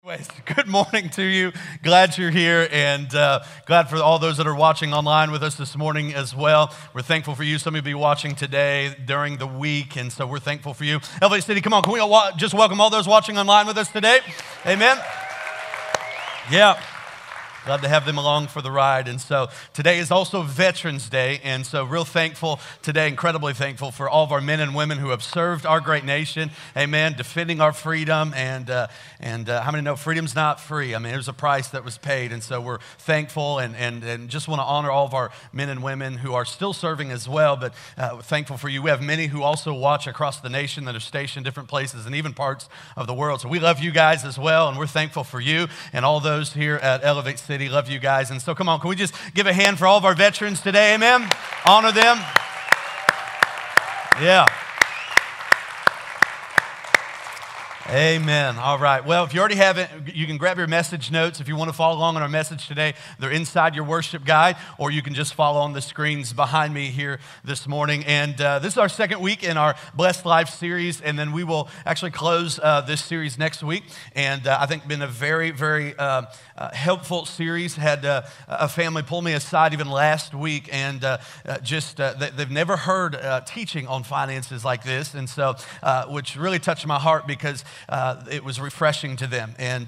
Anyways, good morning to you. Glad you're here, and glad for all those that are watching online with us this morning as well. We're thankful for you. Some of you be watching today during the week, and so we're thankful for you. Elevate City, come on, can we all just welcome all those watching online with us today? Amen. Yeah. Glad to have them along for the ride. And so today is also Veterans Day. And so real thankful today, incredibly thankful for all of our men and women who have served our great nation. Amen. Defending our freedom. And how many know freedom's not free? I mean, there's a price that was paid. And so we're thankful and just want to honor all of our men and women who are still serving as well. But thankful for you. We have many who also watch across the nation that are stationed in different places and even parts of the world. So we love you guys as well. And we're thankful for you and all those here at Elevate City. Love you guys. And so come on, can we just give a hand for all of our veterans today? Amen. Honor them. Yeah. Amen. All right. Well, if you already have it, you can grab your message notes. If you want to follow along on our message today, they're inside your worship guide, or you can just follow on the screens behind me here this morning. And this is our second week in our Blessed Life series, and then we will actually close this series next week. And I think been a very, very helpful series. Had a family pull me aside even last week, and they've never heard teaching on finances like this, and so which really touched my heart because it was refreshing to them. And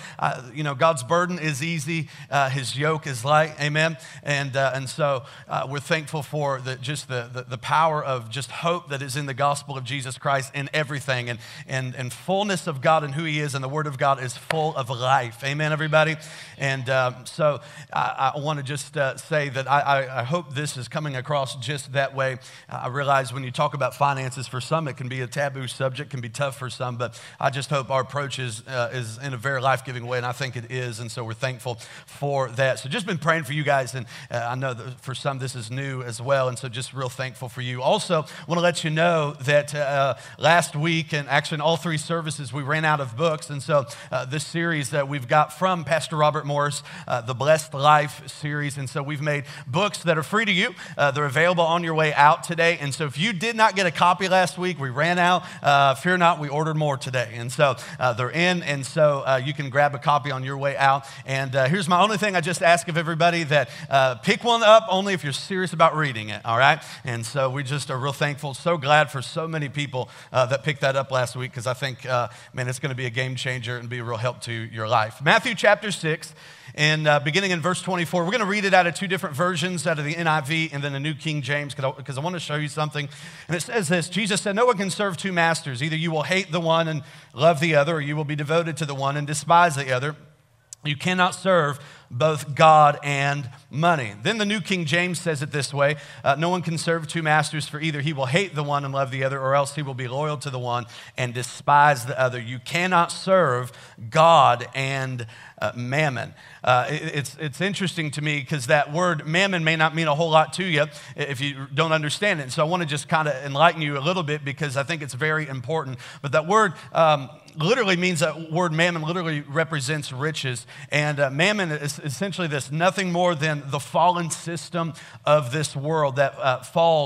God's burden is easy, His yoke is light. Amen. And so we're thankful for the power of just hope that is in the gospel of Jesus Christ in everything, and fullness of God and who He is, and the Word of God is full of life. Amen, everybody. And so I want to just say that I hope this is coming across just that way. I realize when you talk about finances, for some it can be a taboo subject, can be tough for some, but I just hope our approach is in a very life-giving way, and I think it is, and so we're thankful for that. So just been praying for you guys, and I know that for some this is new as well, and so just real thankful for you. Also, want to let you know that last week, and actually in all three services, we ran out of books, and so this series that we've got from Pastor Robert Morris, the Blessed Life series, and so we've made books that are free to you. They're available on your way out today, and so if you did not get a copy last week, we ran out. Fear not, we ordered more today. And so they're in, and so you can grab a copy on your way out. And here's my only thing I just ask of everybody, that pick one up only if you're serious about reading it, all right? And so we just are real thankful, so glad for so many people that picked that up last week, because I think, it's going to be a game changer and be a real help to your life. Matthew chapter 6. And beginning in verse 24, we're going to read it out of two different versions, out of the NIV and then the New King James, because I want to show you something. And it says this: Jesus said, "No one can serve two masters. Either you will hate the one and love the other, or you will be devoted to the one and despise the other. You cannot serve both God and money." Then the New King James says it this way: "No one can serve two masters, for either he will hate the one and love the other, or else he will be loyal to the one and despise the other. You cannot serve God and mammon." It's interesting to me because that word mammon may not mean a whole lot to you if you don't understand it. And so I want to just kind of enlighten you a little bit, because I think it's very important. But that word literally means, that word mammon literally represents riches. And mammon is essentially this: nothing more than the fallen system of this world that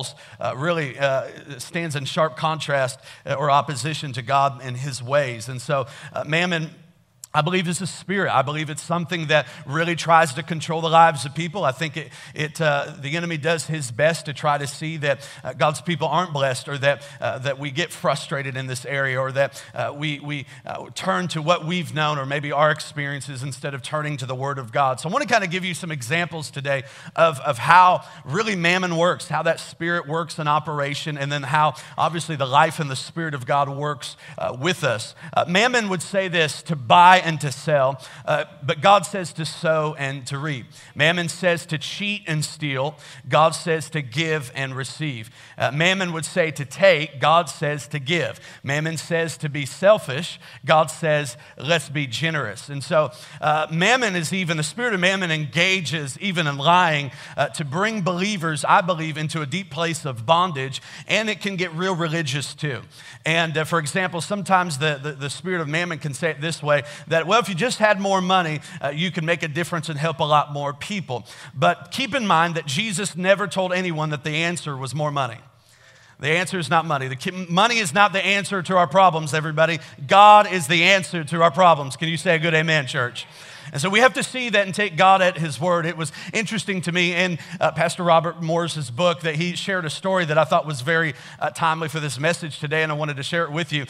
stands in sharp contrast or opposition to God and His ways. And so mammon, I believe, is a spirit. I believe it's something that really tries to control the lives of people. I think the enemy does his best to try to see that God's people aren't blessed, or that we get frustrated in this area, or that we turn to what we've known, or maybe our experiences, instead of turning to the Word of God. So I want to kind of give you some examples today of how really mammon works, how that spirit works in operation, and then how obviously the life and the Spirit of God works with us. Mammon would say this: to buy and to sell, but God says to sow and to reap. Mammon says to cheat and steal. God says to give and receive. Mammon would say to take. God says to give. Mammon says to be selfish. God says, let's be generous. And so mammon is even, the spirit of mammon engages even in lying to bring believers, I believe, into a deep place of bondage, and it can get real religious too. And for example, sometimes the spirit of mammon can say it this way: that, well, if you just had more money, you could make a difference and help a lot more people. But keep in mind that Jesus never told anyone that the answer was more money. The answer is not money. Money is not the answer to our problems, everybody. God is the answer to our problems. Can you say a good amen, church? And so we have to see that and take God at his word. It was interesting to me in Pastor Robert Morris's book that he shared a story that I thought was very timely for this message today, and I wanted to share it with you,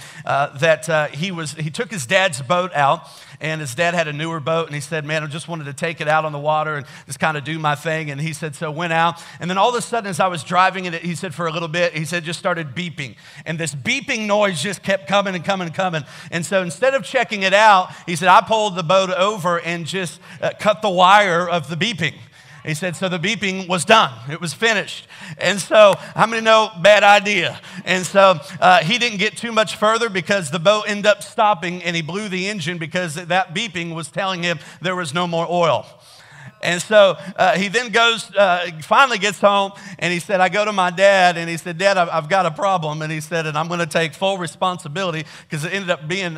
he took his dad's boat out, and his dad had a newer boat, and he said, man, I just wanted to take it out on the water and just kind of do my thing. And he said, so went out, and then all of a sudden as I was driving it, he said for a little bit, he said just started beeping. And this beeping noise just kept coming and coming and coming. And so instead of checking it out, he said, I pulled the boat over and just cut the wire of the beeping. He said, so the beeping was done. It was finished. And so, how many know, bad idea? And so, he didn't get too much further because the boat ended up stopping and he blew the engine because that beeping was telling him there was no more oil. And so he then finally gets home, and he said, I go to my dad, and he said, Dad, I've got a problem. And he said, and I'm going to take full responsibility because it ended up being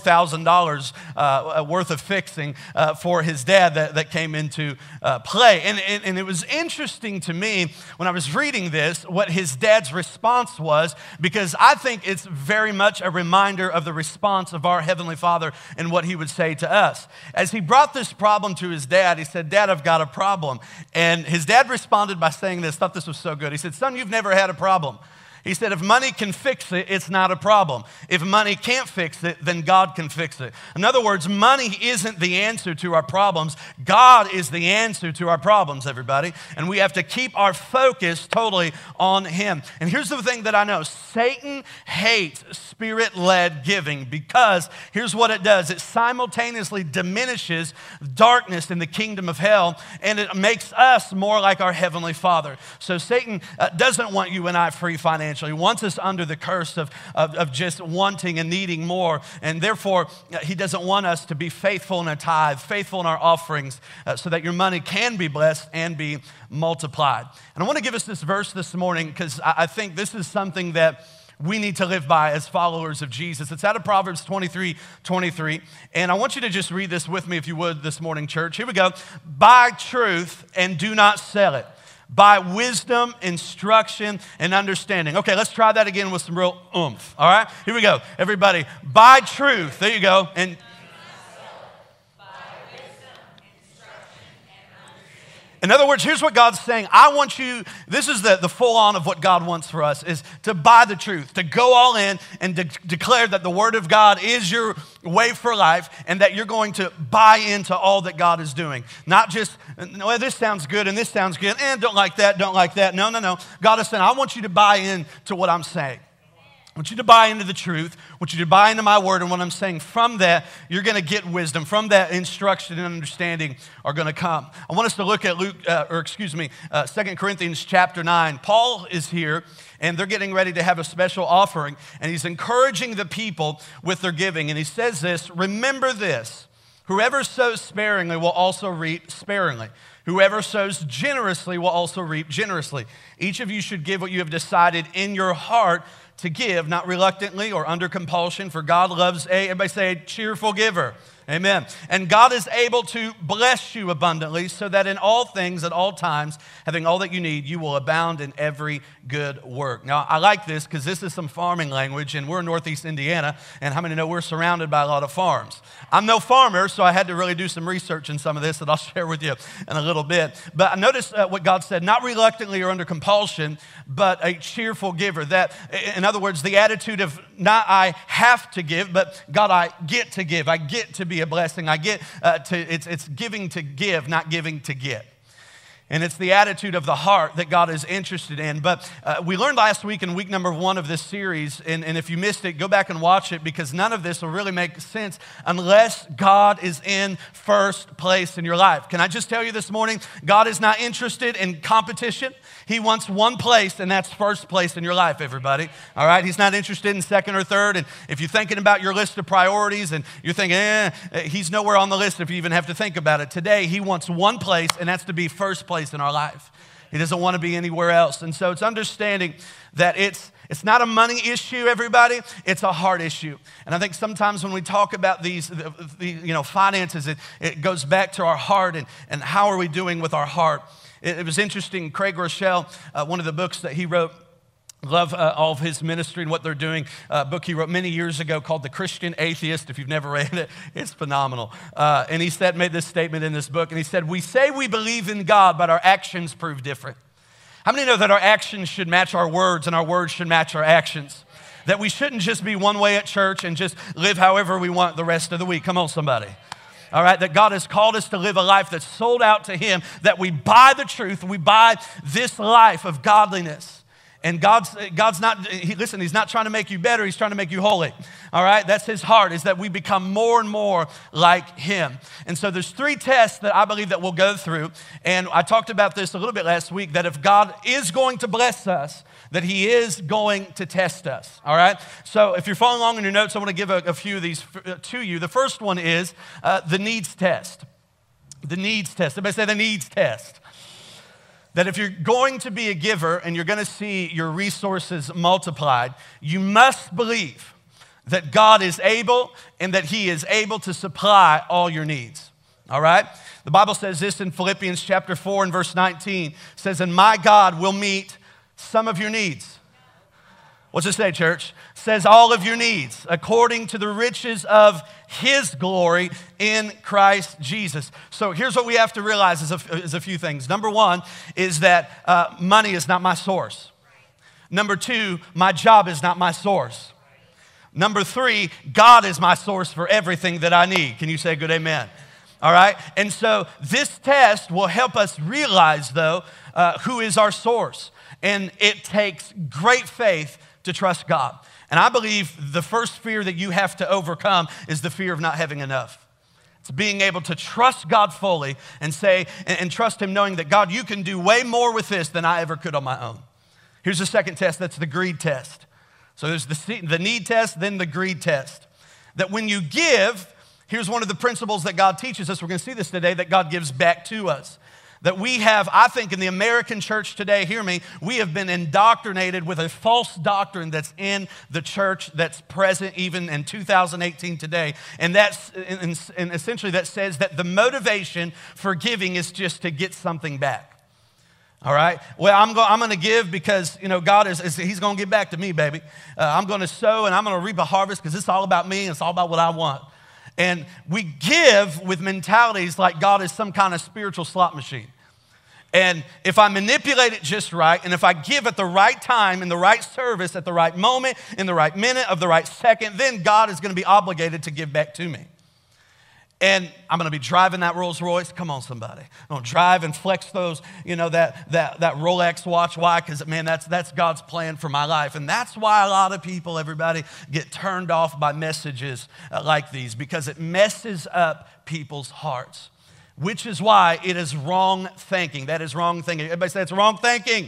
$4,000 worth of fixing for his dad that came into play. And it was interesting to me when I was reading this, what his dad's response was, because I think it's very much a reminder of the response of our Heavenly Father and what he would say to us. As he brought this problem to his dad, he said, Dad, I've got a problem. And his dad responded by saying this, thought this was so good. He said, son, you've never had a problem. He said, if money can fix it, it's not a problem. If money can't fix it, then God can fix it. In other words, money isn't the answer to our problems. God is the answer to our problems, everybody. And we have to keep our focus totally on him. And here's the thing that I know. Satan hates spirit-led giving because here's what it does. It simultaneously diminishes darkness in the kingdom of hell, and it makes us more like our Heavenly Father. So Satan doesn't want you and I free financially. He wants us under the curse of just wanting and needing more. And therefore, he doesn't want us to be faithful in a tithe, faithful in our offerings, so that your money can be blessed and be multiplied. And I want to give us this verse this morning because I think this is something that we need to live by as followers of Jesus. It's out of Proverbs 23:23. And I want you to just read this with me if you would this morning, church. Here we go. Buy truth and do not sell it. By wisdom, instruction, and understanding. Okay, let's try that again with some real oomph. All right, here we go. Everybody, by truth. There you go. And in other words, here's what God's saying. I want you, this is the full on of what God wants for us, is to buy the truth, to go all in and to declare that the Word of God is your way for life and that you're going to buy into all that God is doing. Not just, well, this sounds good and this sounds good, and don't like that, don't like that. No. God is saying, I want you to buy into what I'm saying. I want you to buy into the truth. I want you to buy into my word. And what I'm saying, from that, you're going to get wisdom. From that, instruction and understanding are going to come. I want us to look at 2 Corinthians chapter 9. Paul is here, and they're getting ready to have a special offering. And he's encouraging the people with their giving. And he says this, remember this, whoever sows sparingly will also reap sparingly. Whoever sows generously will also reap generously. Each of you should give what you have decided in your heart to give, not reluctantly or under compulsion, for God loves everybody say, a cheerful giver. Amen. And God is able to bless you abundantly so that in all things, at all times, having all that you need, you will abound in every good work. Now, I like this because this is some farming language, and we're in Northeast Indiana, and how many know we're surrounded by a lot of farms? I'm no farmer, so I had to really do some research in some of this that I'll share with you in a little bit. But I noticed what God said, not reluctantly or under compulsion, but a cheerful giver. That, in other words, the attitude of not I have to give, but God, I get to give. I get to be a blessing. I get it's giving to give, not giving to get. And it's the attitude of the heart that God is interested in. But we learned last week in week number 1 of this series, and if you missed it, go back and watch it because none of this will really make sense unless God is in first place in your life. Can I just tell you this morning, God is not interested in competition. He wants one place, and that's first place in your life, everybody. All right? He's not interested in second or third. And if you're thinking about your list of priorities and you're thinking, he's nowhere on the list if you even have to think about it. Today, he wants one place, and that's to be first place in our life. He doesn't want to be anywhere else. And so it's understanding that it's not a money issue, everybody. It's a heart issue. And I think sometimes when we talk about these finances, it goes back to our heart and how are we doing with our heart. It was interesting, Craig Rochelle, one of the books that he wrote Love all of his ministry and what they're doing. A book he wrote many years ago called The Christian Atheist. If you've never read it, it's phenomenal. And he made this statement in this book, and he said, "We say we believe in God, but our actions prove different." How many know that our actions should match our words and our words should match our actions? That we shouldn't just be one way at church and just live however we want the rest of the week. Come on, somebody. All right, that God has called us to live a life that's sold out to him, that we buy the truth, we buy this life of godliness. And God's not, he's not trying to make you better, he's trying to make you holy. All right, that's his heart, is that we become more and more like him. And so there's 3 tests that I believe that we'll go through. And I talked about this a little bit last week, that if God is going to bless us, that he is going to test us. All right, so if you're following along in your notes, I want to give a few of these to you. The first one is the needs test. The needs test. Everybody say the needs test. That if you're going to be a giver and you're going to see your resources multiplied, you must believe that God is able and that he is able to supply all your needs. All right? The Bible says this in Philippians chapter 4 and verse 19. It says, "And my God will meet some of your needs." What's it say, church? It says all of your needs according to the riches of his glory in Christ Jesus. So here's what we have to realize is a few things. Number one is that money is not my source. Number 2, my job is not my source. Number 3, God is my source for everything that I need. Can you say good amen? All right? And so this test will help us realize, though, who is our source. And it takes great faith to trust God. And I believe the first fear that you have to overcome is the fear of not having enough. It's being able to trust God fully and say, and trust him knowing that, God, you can do way more with this than I ever could on my own. Here's the second test. That's the greed test. So there's the need test, then the greed test. That when you give, here's one of the principles that God teaches us. We're going to see this today, that God gives back to us. That we have, I think in the American church today, hear me, we have been indoctrinated with a false doctrine that's in the church that's present even in 2018 today. And that's, and essentially that says that the motivation for giving is just to get something back. All right? Well, I'm going to give because, God he's going to give back to me, baby. I'm going to sow and I'm going to reap a harvest because it's all about me and it's all about what I want. And we give with mentalities like God is some kind of spiritual slot machine. And if I manipulate it just right, and if I give at the right time, in the right service, at the right moment, in the right minute of the right second, then God is going to be obligated to give back to me. And I'm going to be driving that Rolls Royce. Come on, somebody. I'm going to drive and flex those, that Rolex watch. Why? Because, man, that's God's plan for my life. And that's why a lot of people, everybody, get turned off by messages like these, because it messes up people's hearts, which is why it is wrong thinking. That is wrong thinking. Everybody say it's wrong thinking.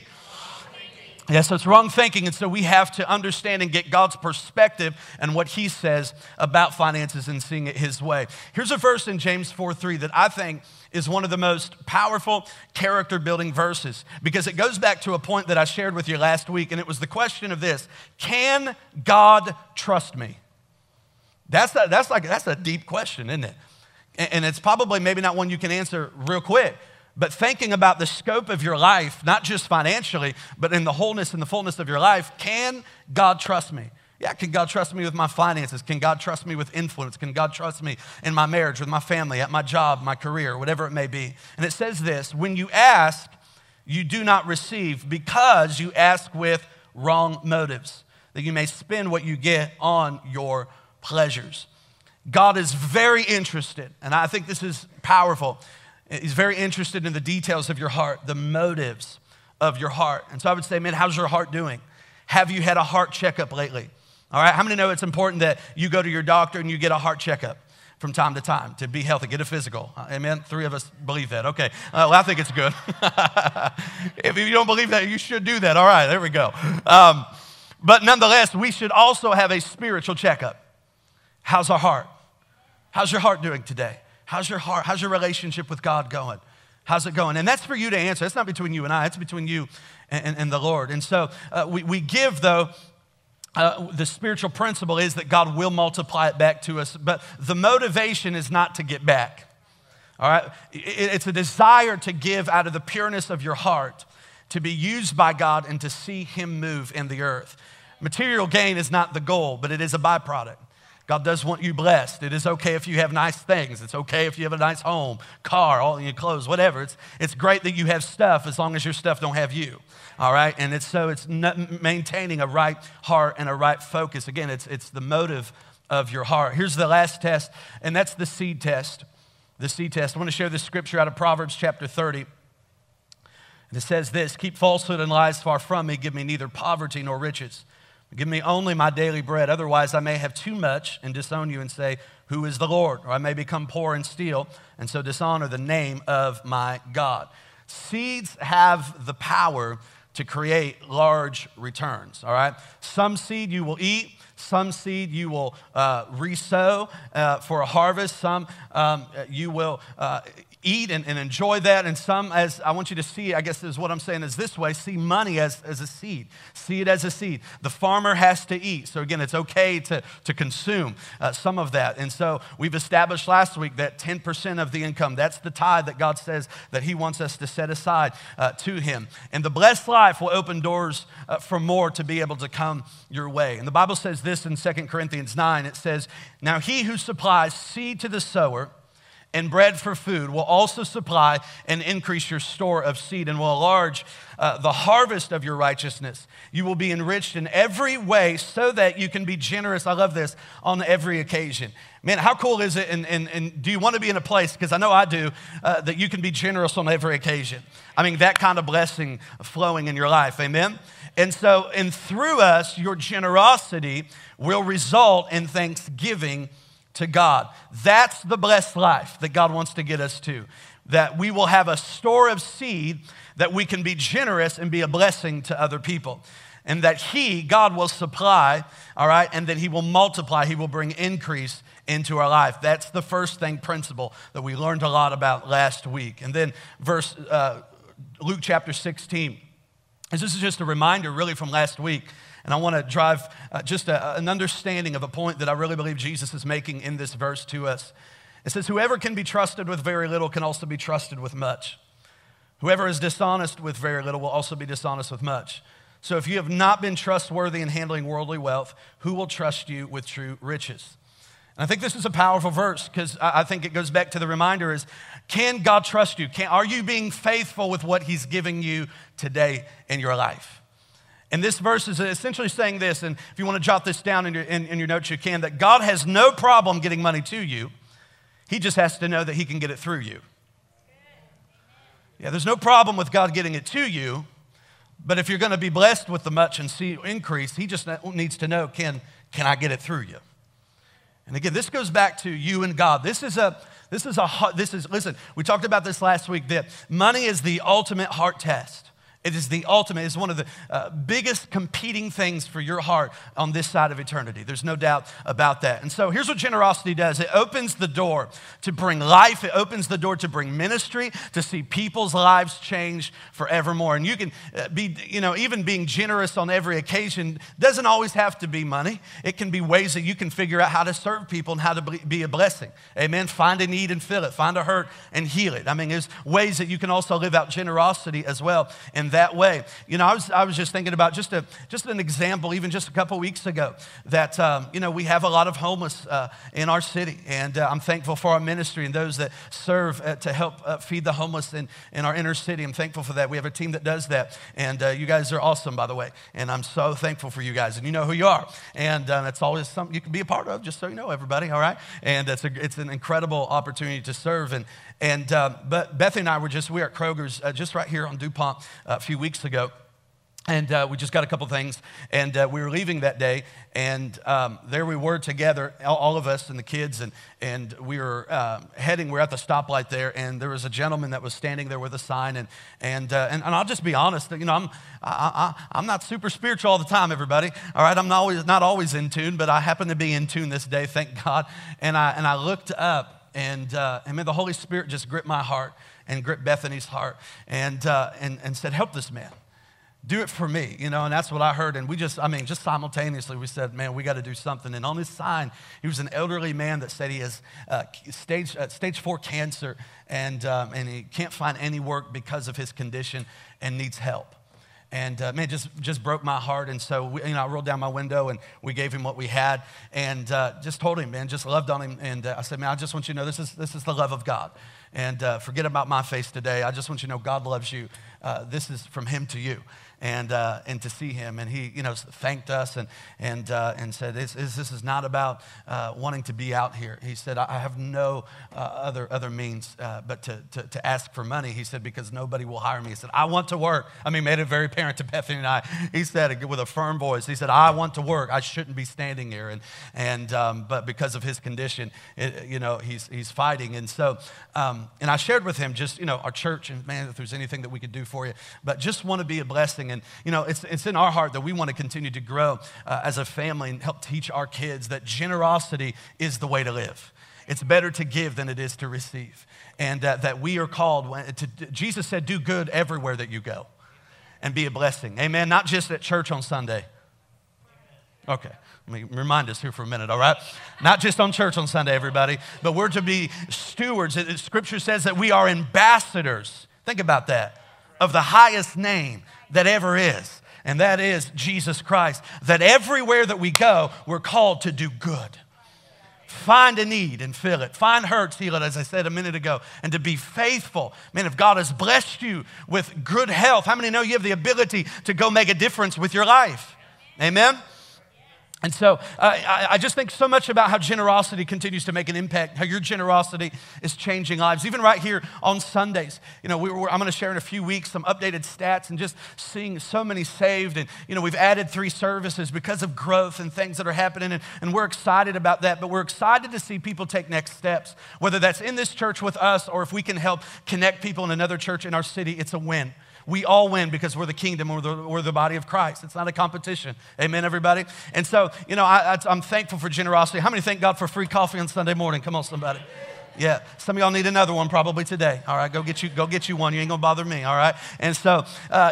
Yes, so it's wrong thinking, and so we have to understand and get God's perspective and what he says about finances and seeing it his way. Here's a verse in James 4:3 that I think is one of the most powerful character-building verses, because it goes back to a point that I shared with you last week, and it was the question of this: can God trust me? That's a deep question, isn't it? And it's probably maybe not one you can answer real quick. But thinking about the scope of your life, not just financially, but in the wholeness and the fullness of your life, can God trust me? Yeah, can God trust me with my finances? Can God trust me with influence? Can God trust me in my marriage, with my family, at my job, my career, whatever it may be? And it says this: when you ask, you do not receive, because you ask with wrong motives, that you may spend what you get on your pleasures. God is very interested, and I think this is powerful. He's very interested in the details of your heart, the motives of your heart. And so I would say, man, how's your heart doing? Have you had a heart checkup lately? All right, how many know it's important that you go to your doctor and you get a heart checkup from time to time to be healthy, get a physical? Amen? 3 of us believe that. Okay, well, I think it's good. If you don't believe that, you should do that. All right, there we go. But nonetheless, we should also have a spiritual checkup. How's our heart? How's your heart doing today? How's your heart? How's your relationship with God going? How's it going? And that's for you to answer. It's not between you and I. It's between you and the Lord. And so we give, though, the spiritual principle is that God will multiply it back to us. But the motivation is not to get back. All right? It's a desire to give out of the pureness of your heart. to be used by God and to see him move in the earth. Material gain is not the goal, but it is a byproduct. God does want you blessed. It is okay if you have nice things. It's okay if you have a nice home, car, all your clothes, whatever. It's great that you have stuff as long as your stuff don't have you, all right? And it's maintaining a right heart and a right focus. Again, it's the motive of your heart. Here's the last test, and that's the seed test. The seed test. I want to share this scripture out of Proverbs chapter 30. And it says this, keep falsehood and lies far from me. Give me neither poverty nor riches. Give me only my daily bread. Otherwise, I may have too much and disown you and say, who is the Lord? Or I may become poor and steal, and so dishonor the name of my God. Seeds have the power to create large returns, all right? Some seed you will eat. Some seed you will re-sow for a harvest. Some you will eat and enjoy that. And some, as I want you to see, I guess is what I'm saying is this way, see money as a seed. See it as a seed. The farmer has to eat. So again, it's okay to consume some of that. And so we've established last week that 10% of the income, that's the tithe that God says that he wants us to set aside to him. And the blessed life will open doors for more to be able to come your way. And the Bible says this in 2 Corinthians 9. It says, now he who supplies seed to the sower and bread for food will also supply and increase your store of seed and will enlarge the harvest of your righteousness. You will be enriched in every way so that you can be generous, I love this, on every occasion. Man, how cool is it, and do you want to be in a place, because I know I do, that you can be generous on every occasion? I mean, that kind of blessing flowing in your life, amen? And so, and through us, your generosity will result in thanksgiving to God. That's the blessed life that God wants to get us to. That we will have a store of seed that we can be generous and be a blessing to other people. And that God will supply, all right, and that he will multiply, he will bring increase into our life. That's the first principle that we learned a lot about last week. And then Luke chapter 16. This is just a reminder really from last week. And I want to drive just an understanding of a point that I really believe Jesus is making in this verse to us. It says, whoever can be trusted with very little can also be trusted with much. Whoever is dishonest with very little will also be dishonest with much. So if you have not been trustworthy in handling worldly wealth, who will trust you with true riches? And I think this is a powerful verse because I think it goes back to the reminder is, can God trust you? Are you being faithful with what he's giving you today in your life? And this verse is essentially saying this, and if you want to jot this down in your notes, you can, that God has no problem getting money to you. He just has to know that he can get it through you. Yeah, there's no problem with God getting it to you, but if you're going to be blessed with the much and see increase, he just needs to know, can I get it through you? And again, this goes back to you and God. Listen, we talked about this last week, that money is the ultimate heart test. It is the ultimate, it's one of the biggest competing things for your heart on this side of eternity. There's no doubt about that. And so here's what generosity does. It opens the door to bring life. It opens the door to bring ministry, to see people's lives change forevermore. And you can be, even being generous on every occasion doesn't always have to be money. It can be ways that you can figure out how to serve people and how to be a blessing. Amen. Find a need and fill it. Find a hurt and heal it. I mean, there's ways that you can also live out generosity as well. And that way. I was just thinking about just an example, even just a couple weeks ago, that, we have a lot of homeless in our city. And I'm thankful for our ministry and those that serve to help feed the homeless in our inner city. I'm thankful for that. We have a team that does that. And you guys are awesome, by the way. And I'm so thankful for you guys. And you know who you are. And it's always something you can be a part of, just so you know, everybody, all right? And it's an incredible opportunity to serve. But Bethany and I we were at Kroger's just right here on DuPont a few weeks ago. And we just got a couple things, and we were leaving that day, and there we were together, all of us and the kids, and we were heading. We're at the stoplight there, and there was a gentleman that was standing there with a sign, and I'll just be honest, I'm not super spiritual all the time, everybody. All right, I'm not always in tune, but I happen to be in tune this day, thank God. And I looked up. And the Holy Spirit just gripped my heart and gripped Bethany's heart and said, help this man. Do it for me, and that's what I heard. And we just simultaneously, we said, man, we got to do something. And on his sign, he was an elderly man that said he has stage 4 cancer, and he can't find any work because of his condition and needs help. And man, just broke my heart. And so I rolled down my window and we gave him what we had, and just told him, man, just loved on him. And I said, man, I just want you to know this is the love of God. And forget about my face today. I just want you to know God loves you. This is from him to you. And to see him, and he thanked us and said this is not about wanting to be out here. He said, I have no other means but to ask for money. He said, because nobody will hire me. He said, I want to work. Made it very apparent to Bethany and I. He said with a firm voice, he said, I want to work. I shouldn't be standing here. But because of his condition, he's fighting. And so and I shared with him just our church, and man, if there's anything that we could do for you, but just want to be a blessing. And it's in our heart that we want to continue to grow as a family and help teach our kids that generosity is the way to live. It's better to give than it is to receive. And that we are called, Jesus said, do good everywhere that you go and be a blessing. Amen. Not just at church on Sunday. Okay. Let me remind us here for a minute, all right? Not just on church on Sunday, everybody, but we're to be stewards. Scripture says that we are ambassadors. Think about that. Of the highest name that ever is, and that is Jesus Christ. That everywhere that we go, we're called to do good. Find a need and fill it. Find hurts, heal it, as I said a minute ago, and to be faithful. Man, if God has blessed you with good health, how many know you have the ability to go make a difference with your life? Amen? And so I just think so much about how generosity continues to make an impact, how your generosity is changing lives. Even right here on Sundays, I'm going to share in a few weeks some updated stats and just seeing so many saved. And, we've added 3 services because of growth and things that are happening. And we're excited about that. But we're excited to see people take next steps, whether that's in this church with us or if we can help connect people in another church in our city. It's a win. We all win because we're the kingdom, we're the body of Christ. It's not a competition. Amen, everybody? And so, I'm thankful for generosity. How many thank God for free coffee on Sunday morning? Come on, somebody. Yeah, some of y'all need another one probably today. All right, go get you one. You ain't gonna bother me. All right, and so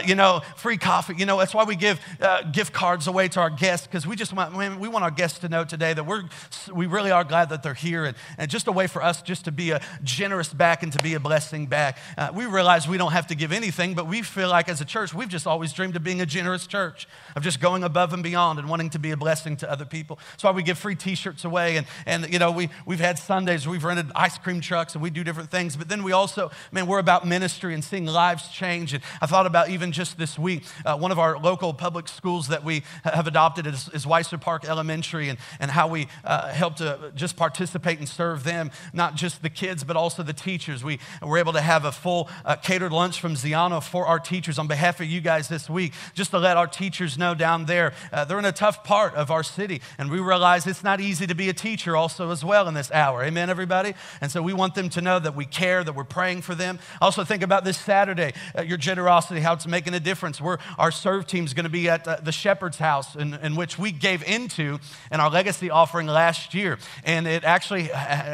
free coffee. That's why we give gift cards away to our guests, because we want our guests to know today that we really are glad that they're here, and just a way for us just to be a generous back and to be a blessing back. We realize we don't have to give anything, but we feel like as a church we've just always dreamed of being a generous church, of just going above and beyond and wanting to be a blessing to other people. That's why we give free T-shirts away, and we've had Sundays we've rented ice cream trucks and we do different things. But then we also, we're about ministry and seeing lives change. And I thought about even just this week, one of our local public schools that we have adopted is Weiser Park Elementary, and how we help to just participate and serve them, not just the kids, but also the teachers. We were able to have a full catered lunch from Ziano for our teachers on behalf of you guys this week, just to let our teachers know down there. They're in a tough part of our city, and we realize it's not easy to be a teacher also as well in this hour. Amen, everybody? And so we want them to know that we care, that we're praying for them. Also think about this Saturday, your generosity, how it's making a difference. Our serve team is going to be at the Shepherd's House, in which we gave into in our legacy offering last year. And it actually,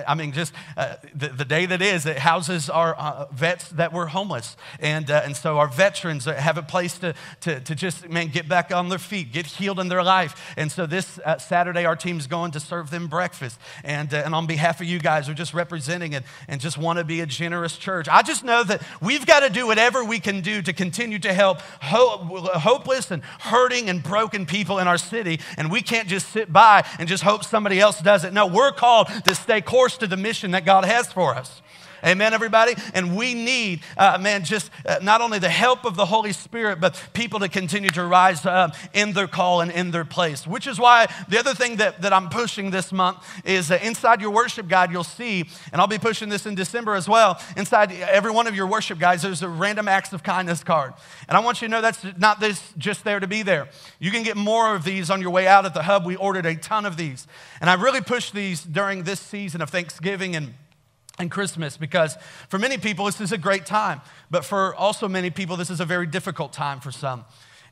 the day that is, it houses our vets that were homeless. And so our veterans have a place to just, get back on their feet, get healed in their life. And so this Saturday, our team's going to serve them breakfast. And on behalf of you guys, we're just representing it and just want to be a generous church. I just know that we've got to do whatever we can do to continue to help hopeless and hurting and broken people in our city. And we can't just sit by and just hope somebody else does it. No, we're called to stay course to the mission that God has for us. Amen, everybody? And we need, not only the help of the Holy Spirit, but people to continue to rise up in their call and in their place. Which is why the other thing that I'm pushing this month is inside your worship guide, you'll see, and I'll be pushing this in December as well, inside every one of your worship guides, there's a random acts of kindness card. And I want you to know that's not just there to be there. You can get more of these on your way out at the hub. We ordered a ton of these. And I really pushed these during this season of Thanksgiving and Christmas, because for many people this is a great time, but for also many people this is a very difficult time for some.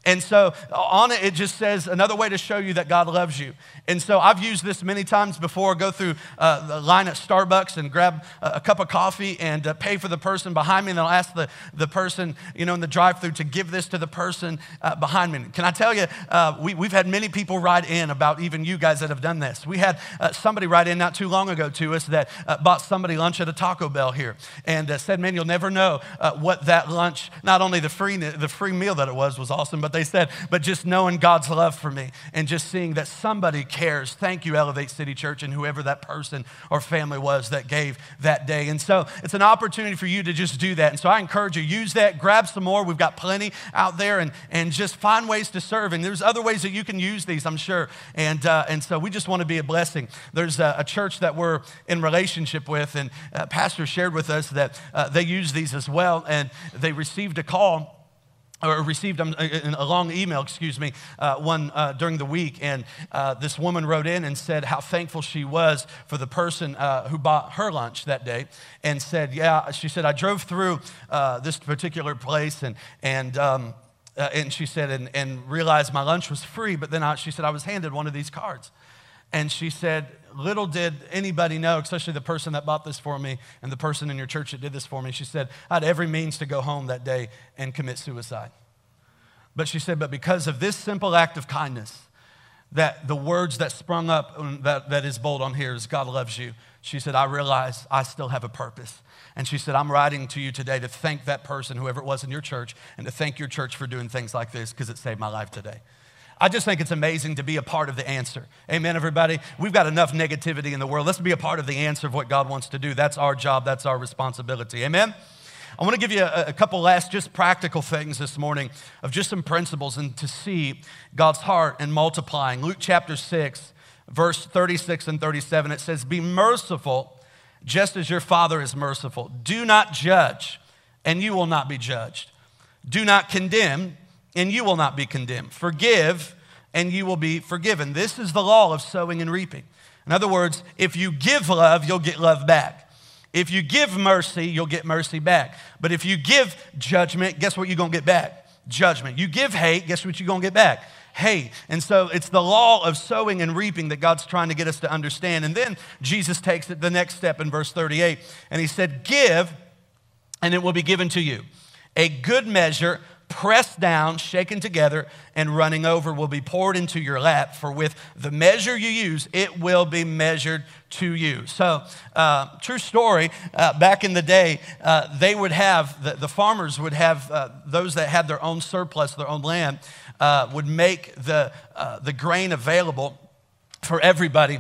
And so on it, it just says another way to show you that God loves you. And so I've used this many times before. Go through the line at Starbucks and grab a cup of coffee and pay for the person behind me. And then I'll ask the person, in the drive-thru to give this to the person behind me. Can I tell you, we've had many people write in about even you guys that have done this. We had somebody write in not too long ago to us that bought somebody lunch at a Taco Bell here and said, man, you'll never know what that lunch, not only the free meal that it was awesome, but they said, but just knowing God's love for me and just seeing that somebody cares. Thank you, Elevate City Church, and whoever that person or family was that gave that day. And so it's an opportunity for you to just do that. And so I encourage you, use that, grab some more. We've got plenty out there, and just find ways to serve. And there's other ways that you can use these, I'm sure. And so we just want to be a blessing. There's a church that we're in relationship with, and pastor shared with us that they use these as well, and they received a call or received a long email, one during the week. And this woman wrote in and said how thankful she was for the person who bought her lunch that day, and said, she said, I drove through this particular place and she said, and realized my lunch was free, but then she said, I was handed one of these cards. And she said, little did anybody know, especially the person that bought this for me and the person in your church that did this for me. She said, I had every means to go home that day and commit suicide. But she said, but because of this simple act of kindness, that the words that sprung up that is bold on here is God loves you. She said, I realize I still have a purpose. And she said, I'm writing to you today to thank that person, whoever it was in your church, and to thank your church for doing things like this because it saved my life today. I just think it's amazing to be a part of the answer. Amen, everybody? We've got enough negativity in the world. Let's be a part of the answer of what God wants to do. That's our job. That's our responsibility. Amen? I want to give you a couple last just practical things this morning of just some principles and to see God's heart and multiplying. Luke chapter 6, verse 36 and 37, it says, be merciful just as your Father is merciful. Do not judge, and you will not be judged. Do not condemn, and you will not be condemned. Forgive, and you will be forgiven. This is the law of sowing and reaping. In other words, if you give love, you'll get love back. If you give mercy, you'll get mercy back. But if you give judgment, guess what you're going to get back? Judgment. You give hate, guess what you're going to get back? Hate. And so it's the law of sowing and reaping that God's trying to get us to understand. And then Jesus takes it the next step in verse 38, and he said, give, and it will be given to you. A good measure, pressed down, shaken together, and running over will be poured into your lap. For with the measure you use, it will be measured to you. So, true story, back in the day, they would have, the farmers would have, those that had their own surplus, their own land, would make the grain available for everybody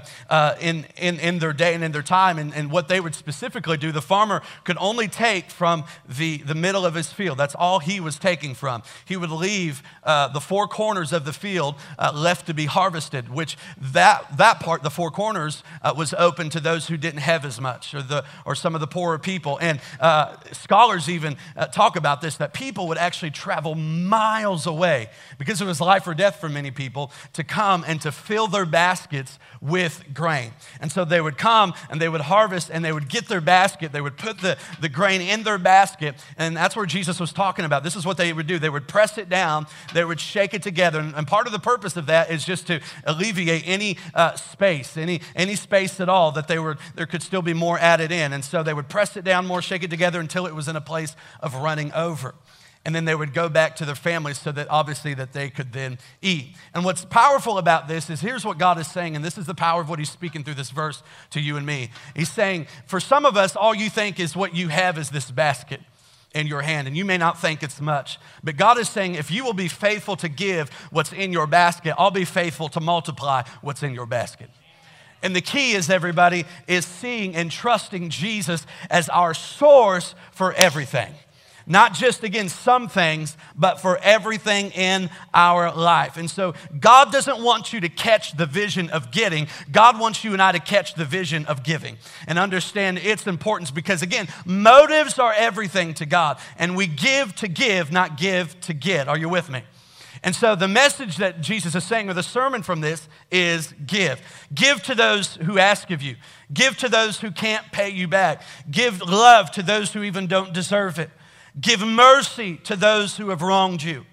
in their day and in their time. And what they would specifically do, the farmer could only take from the middle of his field. That's all he was taking from. He would leave the four corners of the field left to be harvested, which that part, the four corners, was open to those who didn't have as much, or some of the poorer people. And scholars even talk about this, that people would actually travel miles away, because it was life or death for many people, to come and to fill their baskets with grain. And so they would come and they would harvest and they would get their basket. They would put the grain in their basket. And that's where Jesus was talking about. This is what they would do. They would press it down. They would shake it together. And part of the purpose of that is just to alleviate any space, any space at all that there could still be more added in. And so they would press it down more, shake it together until it was in a place of running over. And then they would go back to their families so that obviously that they could then eat. And what's powerful about this is here's what God is saying, and this is the power of what he's speaking through this verse to you and me. He's saying, for some of us, all you think is what you have is this basket in your hand, and you may not think it's much. But God is saying, if you will be faithful to give what's in your basket, I'll be faithful to multiply what's in your basket. And the key is, everybody, is seeing and trusting Jesus as our source for everything. Not just, again, some things, but for everything in our life. And so God doesn't want you to catch the vision of getting. God wants you and I to catch the vision of giving and understand its importance, because, again, motives are everything to God. And we give, not give to get. Are you with me? And so the message that Jesus is saying, or the sermon from this, is give. Give to those who ask of you. Give to those who can't pay you back. Give love to those who even don't deserve it. Give mercy to those who have wronged you.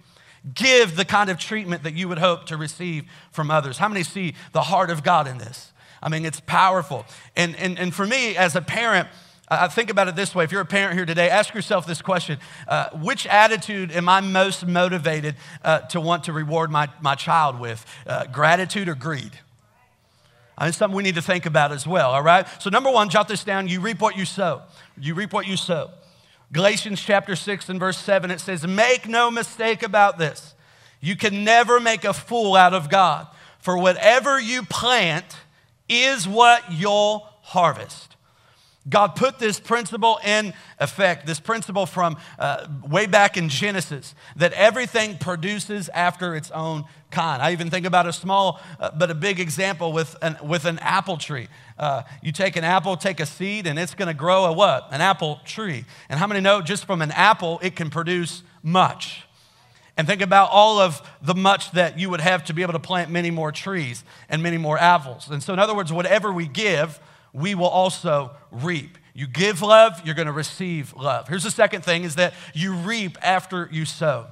Give the kind of treatment that you would hope to receive from others. How many see the heart of God in this? I mean, it's powerful. And for me, as a parent, I think about it this way. If you're a parent here today, ask yourself this question. Which attitude am I most motivated to want to reward my child with? Gratitude or greed? I mean, it's something we need to think about as well, all right? So number one, jot this down. You reap what you sow. You reap what you sow. Galatians chapter 6 and verse 7, it says, make no mistake about this. You can never make a fool out of God. For whatever you plant is what you'll harvest. God put this principle in effect, this principle from way back in Genesis, that everything produces after its own kind. I even think about a small but a big example with an apple tree. You take an apple, take a seed, and it's going to grow a what? An apple tree. And how many know just from an apple, it can produce much? And think about all of the much that you would have to be able to plant many more trees and many more apples. And so in other words, whatever we give, we will also reap. You give love, you're going to receive love. Here's the second thing is that you reap after you sow.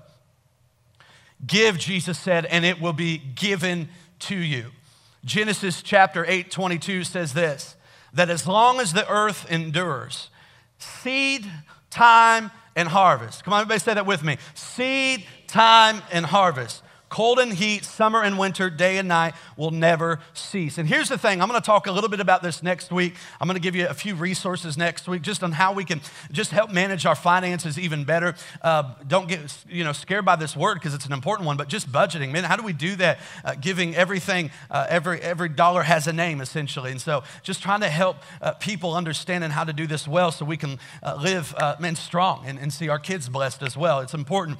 Give, Jesus said, and it will be given to you. Genesis chapter 8:22 says this, that as long as the earth endures, seed, time, and harvest. Come on, everybody say that with me. Seed, time, and harvest. Cold and heat, summer and winter, day and night will never cease. And here's the thing. I'm going to talk a little bit about this next week. I'm going to give you a few resources next week just on how we can just help manage our finances even better. Don't get scared by this word because it's an important one, but just budgeting. Man, how do we do that? Giving everything, every dollar has a name, essentially. And so just trying to help people understand and how to do this well so we can live, strong and see our kids blessed as well. It's important.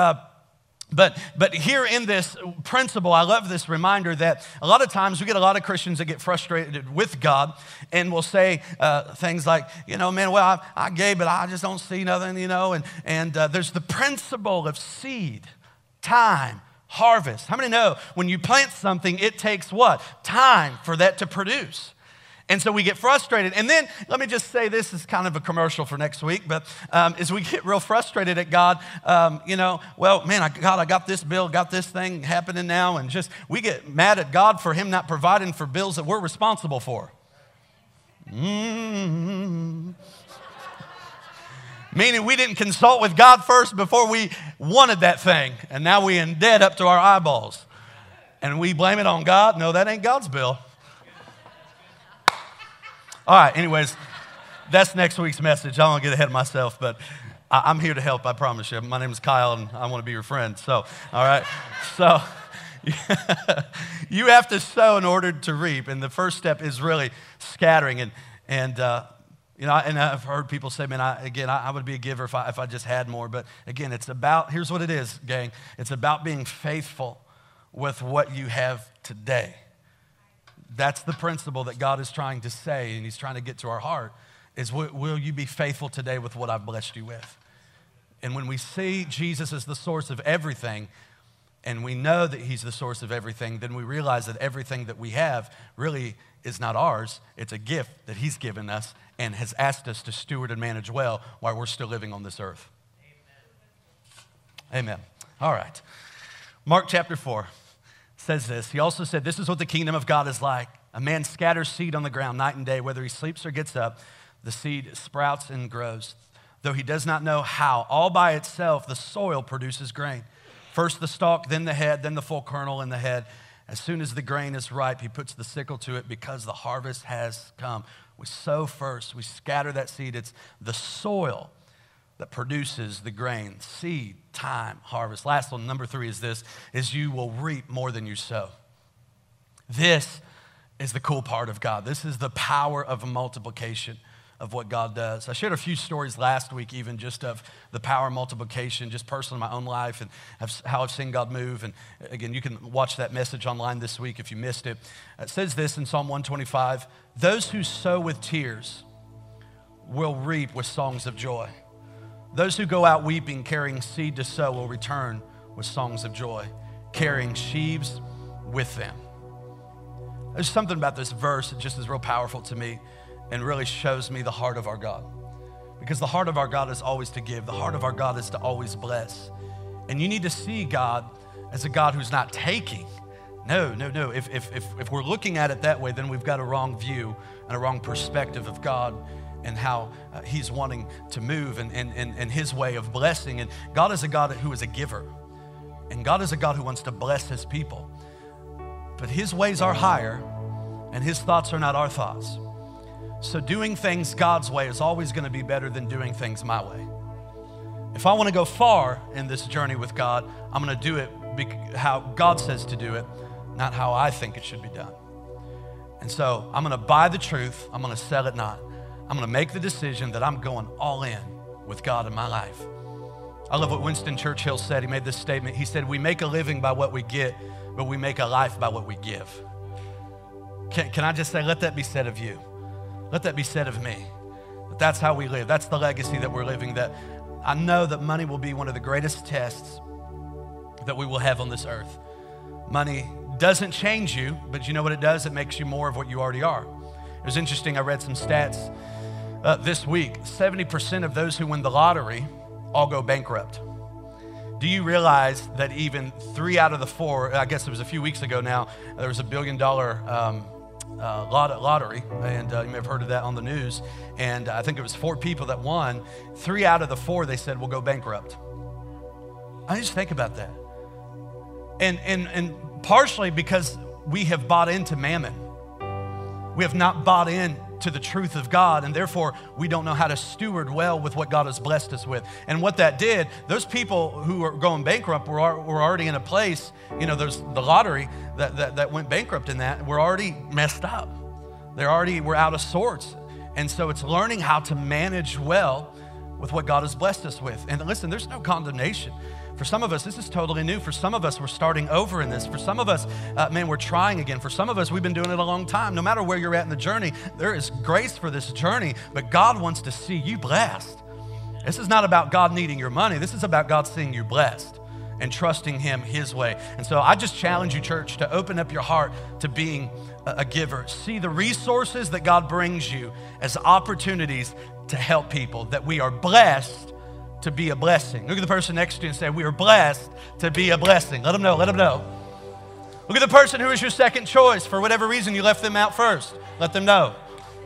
But here in this principle, I love this reminder that a lot of times we get a lot of Christians that get frustrated with God and will say things like, I gave, but I just don't see nothing, And there's the principle of seed, time, harvest. How many know when you plant something, it takes what? Time for that to produce. And so we get frustrated. And then let me just say this is kind of a commercial for next week, but as we get real frustrated at God, I got this bill, got this thing happening now, and just we get mad at God for him not providing for bills that we're responsible for. Meaning we didn't consult with God first before we wanted that thing, and now we in debt up to our eyeballs. And we blame it on God. No, that ain't God's bill. All right, anyways, that's next week's message. I don't want to get ahead of myself, but I'm here to help, I promise you. My name is Kyle, and I want to be your friend. So, all right. So, you have to sow in order to reap, and the first step is really scattering. And I've heard people say, man, I would be a giver if I just had more. But again, here's what it is, gang. It's about being faithful with what you have today. That's the principle that God is trying to say, and he's trying to get to our heart, is will you be faithful today with what I've blessed you with? And when we see Jesus as the source of everything, and we know that he's the source of everything, then we realize that everything that we have really is not ours. It's a gift that he's given us and has asked us to steward and manage well while we're still living on this earth. Amen. All right. Mark chapter 4. Says this. He also said, this is what the kingdom of God is like. A man scatters seed on the ground night and day. Whether he sleeps or gets up, the seed sprouts and grows. Though he does not know how, all by itself, the soil produces grain. First the stalk, then the head, then the full kernel in the head. As soon as the grain is ripe, he puts the sickle to it because the harvest has come. We sow first. We scatter that seed. It's the soil that produces the grain, seed, time, harvest. Last one, number 3 is this, is you will reap more than you sow. This is the cool part of God. This is the power of multiplication of what God does. I shared a few stories last week even just of the power of multiplication, just personally in my own life and how I've seen God move. And again, you can watch that message online this week if you missed it. It says this in Psalm 125, those who sow with tears will reap with songs of joy. Those who go out weeping, carrying seed to sow, will return with songs of joy, carrying sheaves with them. There's something about this verse that just is real powerful to me and really shows me the heart of our God. Because the heart of our God is always to give. The heart of our God is to always bless. And you need to see God as a God who's not taking. No. If we're looking at it that way, then we've got a wrong view and a wrong perspective of God and how he's wanting to move and his way of blessing. And God is a God who is a giver. And God is a God who wants to bless his people. But his ways are higher and his thoughts are not our thoughts. So doing things God's way is always going to be better than doing things my way. If I want to go far in this journey with God, I'm going to do it how God says to do it, not how I think it should be done. And so I'm going to buy the truth. I'm going to sell it not. I'm going to make the decision that I'm going all in with God in my life. I love what Winston Churchill said. He made this statement. He said, we make a living by what we get, but we make a life by what we give. Can I just say, let that be said of you. Let that be said of me. That's how we live. That's the legacy that we're living. That I know that money will be one of the greatest tests that we will have on this earth. Money doesn't change you, but you know what it does? It makes you more of what you already are. It was interesting. I read some stats this week. 70% of those who win the lottery all go bankrupt. Do you realize that even 3 out of the 4, I guess it was a few weeks ago now, there was $1 billion lottery, and you may have heard of that on the news, and I think it was 4 people that won. 3 out of the 4, they said, will go bankrupt. I just think about that. And partially because we have bought into mammon. We have not bought in to the truth of God, and therefore we don't know how to steward well with what God has blessed us with. And what that did, those people who are going bankrupt were already in a place, there's the lottery that went bankrupt in that, were already messed up. We're out of sorts. And so it's learning how to manage well with what God has blessed us with. And listen, there's no condemnation. For some of us, this is totally new. For some of us, we're starting over in this. For some of us, we're trying again. For some of us, we've been doing it a long time. No matter where you're at in the journey, there is grace for this journey, but God wants to see you blessed. This is not about God needing your money. This is about God seeing you blessed and trusting him his way. And so I just challenge you, church, to open up your heart to being a giver. See the resources that God brings you as opportunities to help people, that we are blessed to be a blessing. Look at the person next to you and say, we are blessed to be a blessing. Let them know. Look at the person who is your second choice. For whatever reason, you left them out first. Let them know.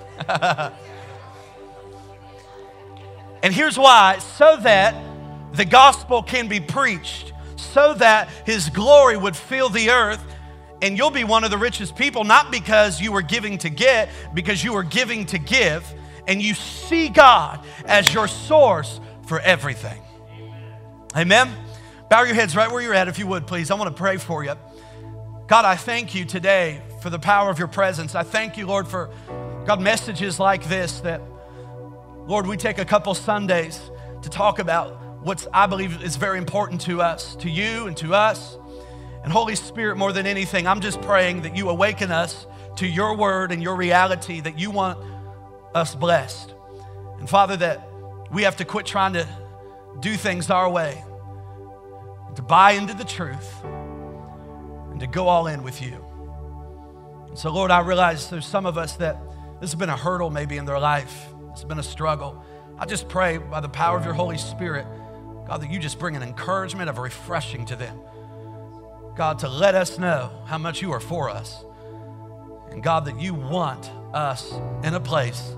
And here's why: so that the gospel can be preached, so that his glory would fill the earth, and you'll be one of the richest people, not because you were giving to get, because you were giving to give, and you see God as your source for everything. Amen? Bow your heads right where you're at, if you would, please. I want to pray for you. God, I thank you today for the power of your presence. I thank you, Lord, for, God, messages like this that, Lord, we take a couple Sundays to talk about what I believe is very important to us, to you and to us. And Holy Spirit, more than anything, I'm just praying that you awaken us to your word and your reality, that you want us blessed. And Father, that we have to quit trying to do things our way, to buy into the truth, and to go all in with you. And so, Lord, I realize there's some of us that this has been a hurdle maybe in their life. It's been a struggle. I just pray by the power of your Holy Spirit, God, that you just bring an encouragement of refreshing to them. God, to let us know how much you are for us. And God, that you want us in a place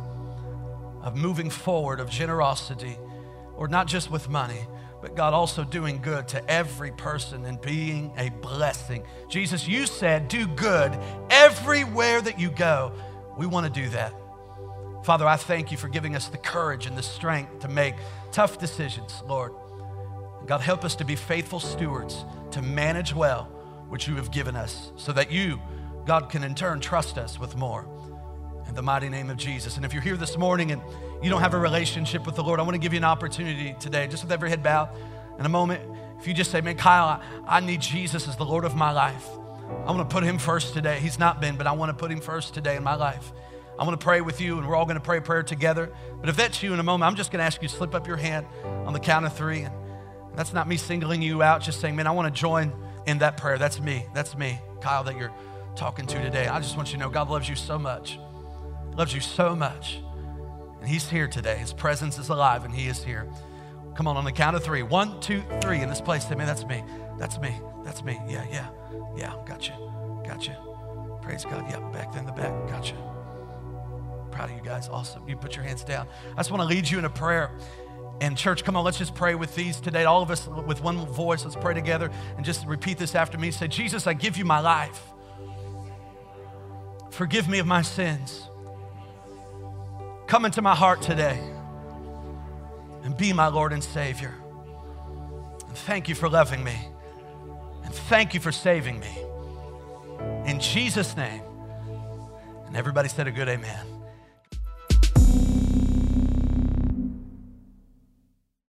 of moving forward, of generosity, or not just with money, but God, also doing good to every person and being a blessing. Jesus, you said, do good everywhere that you go. We want to do that. Father, I thank you for giving us the courage and the strength to make tough decisions, Lord. God, help us to be faithful stewards, to manage well what you have given us, so that you, God, can in turn trust us with more. In the mighty name of Jesus. And if you're here this morning and you don't have a relationship with the Lord, I want to give you an opportunity today, just with every head bowed. In a moment, if you just say, man, Kyle, I need Jesus as the Lord of my life. I want to put him first today. He's not been, but I want to put him first today in my life. I want to pray with you, and we're all going to pray a prayer together. But if that's you in a moment, I'm just going to ask you to slip up your hand on the count of 3. And that's not me singling you out, just saying, man, I want to join in that prayer. That's me, Kyle, that you're talking to today. I just want you to know God loves you so much. Loves you so much. And he's here today. His presence is alive, and he is here. Come on the count of 3. 1, 2, 3 in this place. Say, man, that's me. That's me. That's me. Yeah. Gotcha. Praise God. Yeah, back there in the back. Gotcha. Proud of you guys. Awesome. You put your hands down. I just want to lead you in a prayer. And church, come on, let's just pray with these today. All of us with one voice, let's pray together and just repeat this after me. Say, Jesus, I give you my life. Forgive me of my sins. Come into my heart today and be my Lord and Savior. And thank you for loving me. And thank you for saving me. In Jesus' name. And everybody said a good amen.